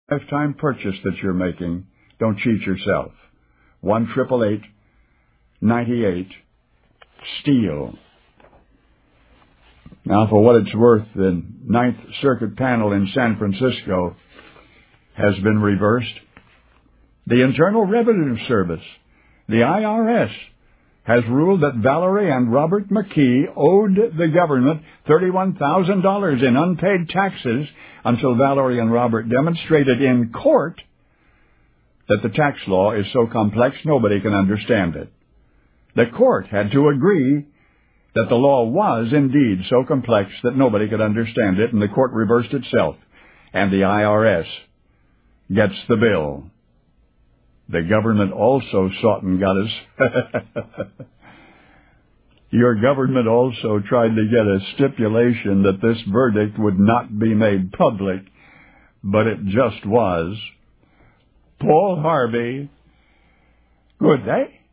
lifetime purchase that you're making. Don't cheat yourself. 1-888-98 STEEL. Now, for what it's worth, the Ninth Circuit panel in San Francisco has been reversed. The Internal Revenue Service, the IRS, has ruled that Valerie and Robert McKee owed the government $31,000 in unpaid taxes until Valerie and Robert demonstrated in court that the tax law is so complex nobody can understand it. The court had to agree that the law was indeed so complex that nobody could understand it, and the court reversed itself, and the IRS gets the bill. The government also sought and got us. Your government also tried to get a stipulation that this verdict would not be made public, but it just was. Paul Harvey, good day.